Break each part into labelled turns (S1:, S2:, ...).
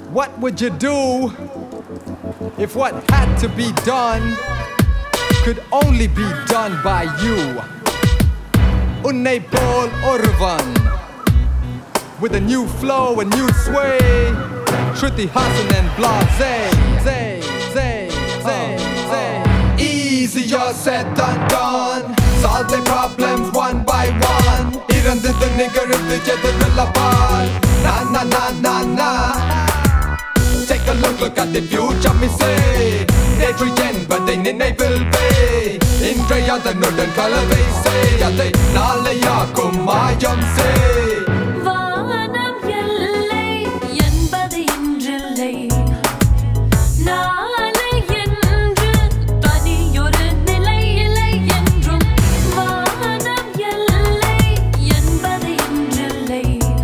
S1: What would you do if what had to be done could only be done by you? Unne Paul Orvan, with a new flow, a new sway, Shruti Hassan and Blase. Easier said than done. Solve their problems one by one. Irandhu nigarudhu jedurillapal. Na na na na na. Take a look at the future, me say. Netru என்பதை நினைவில்வே. இன்றைய அதனுடன் கலவை செய். அதை நாளையாக்கும் மாயம் செய்.
S2: வானம் எல்லை என்பது இன்றில்லை. நாளை என்று தனியொரு நிலை இல்லை என்றும். வானம் எல்லை என்பது இன்றில்லை.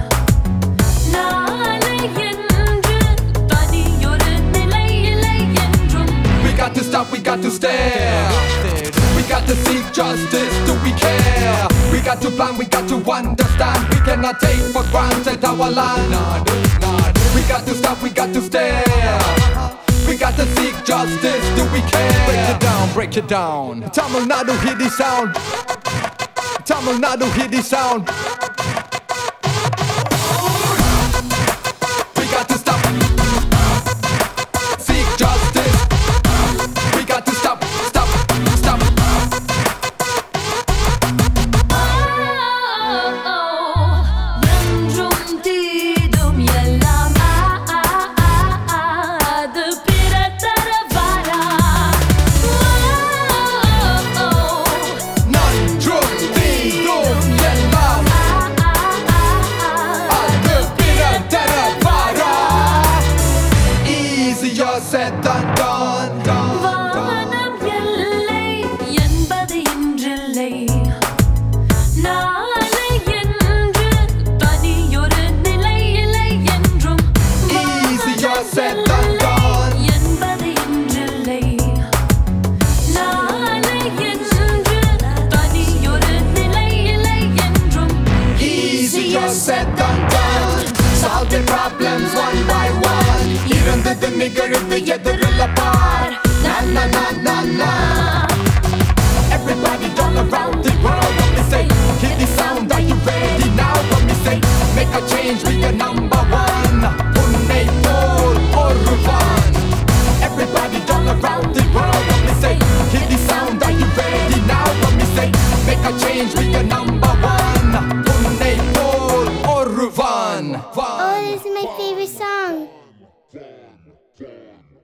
S2: நாளை என்று தனியொரு நிலை இல்லை என்றும்.
S1: We got to stop, we got to stare. We got to seek justice, do we care? We got to plan, we got to understand. We cannot take for granted our land. We got to stop, we got to stare. We got to seek justice, do we care? Break it down, break it down. Tamil Nadu, hear the sound. Tamil Nadu, hear the sound. We got to stop, seek justice. We got to stop, stop, stop.
S2: என்றும் தீதும் எல்லாம் அது பிறத்தர வரா.
S1: நன்றும் தீதும் எல்லாம் அது பிறத்தர வரா. Easier said than done.
S2: வானம் எல்லை என்பது இன்றில்லை. நாளை என்று தனியொரு நிலை இல்லை என்றும்.
S1: Easier said than done.
S2: என்பது இன்றில்லை. நாளை என்று தனியொரு நிலை இல்லை என்றும்.
S1: Easier said than done. Solve their problems one by one. Irandhu nigarudhu jedurillapal. Na na na na na. Everybody all around the world, let me say, hear the sound, are you ready now? Let me say, make a change, be a number one. Unne Paul Orvan. Everybody all around the world, let me say, hear the sound, are you ready now? Let me say, make a change, be a number one. Unne Paul Orvan.
S3: Oh, this is my favorite song.